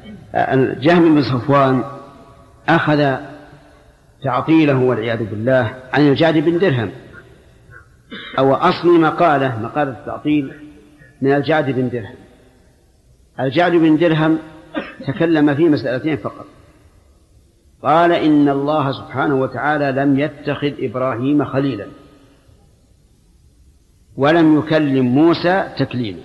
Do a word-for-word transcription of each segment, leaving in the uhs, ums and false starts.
جهم بن صفوان أخذ تعطيله والعياذ بالله عن الجعد بن درهم، أو أصل مقالة مقالة التعطيل من الجعد بن درهم. الجعد بن درهم تكلم في مسألتين فقط، قال إن الله سبحانه وتعالى لم يتخذ إبراهيم خليلا ولم يكلم موسى تكليما،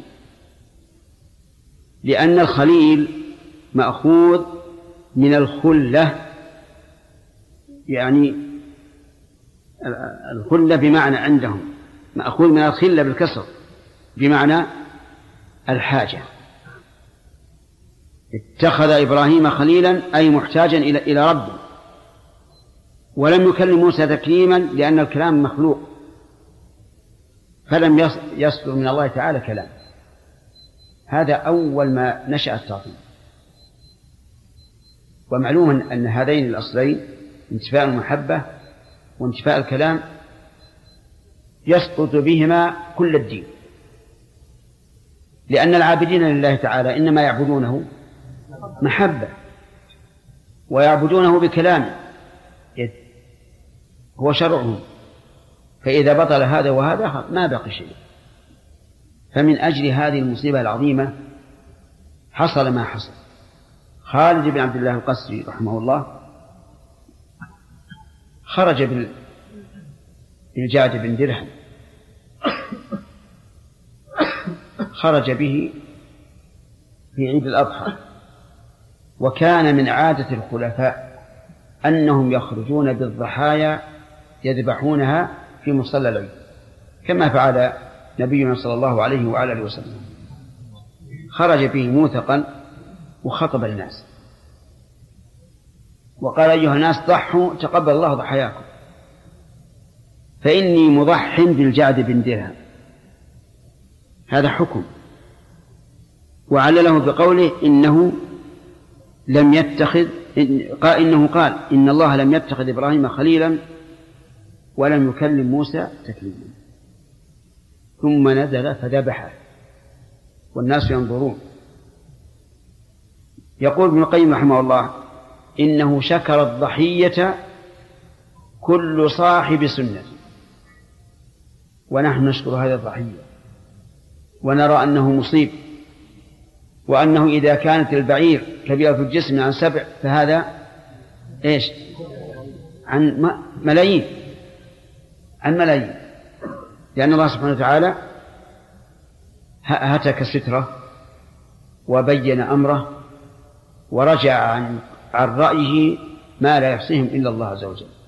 لأن الخليل مأخوذ من الخلة، يعني الخلة بمعنى عندهم مأخوذ من الخلة بالكسر بمعنى الحاجة. اتخذ إبراهيم خليلا أي محتاجا إلى ربه، ولم يكلم موسى تكليما لأن الكلام مخلوق فلم يصدر من الله تعالى كلام. هذا أول ما نشأ التعطيل. ومعلوم أن هذين الأصلين انتفاء المحبة وانتفاء الكلام يسقط بهما كل الدين، لأن العابدين لله تعالى إنما يعبدونه محبة ويعبدونه بكلام هو شرعهم، فإذا بطل هذا وهذا ما بقي شيء. فمن أجل هذه المصيبة العظيمة حصل ما حصل. خالد بن عبد الله القسري رحمه الله خرج بالجعد بن درهم، خرج به في عيد الأضحى، وكان من عادة الخلفاء أنهم يخرجون بالضحايا يذبحونها في مصلى العيد كما فعل نبينا صلى الله عليه وعلى آله وسلم. خرج به موثقا وخطب الناس وقال أيها الناس ضحوا تقبل الله ضحاياكم، فإني مضح بالجعد بن درهم. هذا حكم، وعلله بقوله إنه لم يتخذ قال إنه قال إن الله لم يتخذ إبراهيم خليلا ولم يكلم موسى تكليما. ثم نزل فذبحه والناس ينظرون. يقول ابن القيم رحمه الله إنه شكر الضحية كل صاحب سنة، ونحن نشكر هذه الضحية ونرى أنه مصيب، وأنه إذا كانت البعير كبيرة في الجسم عن سبع فهذا إيش عن ملايين عن ملايين، لأن الله سبحانه وتعالى هتك ستره وبين أمره ورجع عن, عن رأيه ما لا يحصيهم إلا الله عز وجل.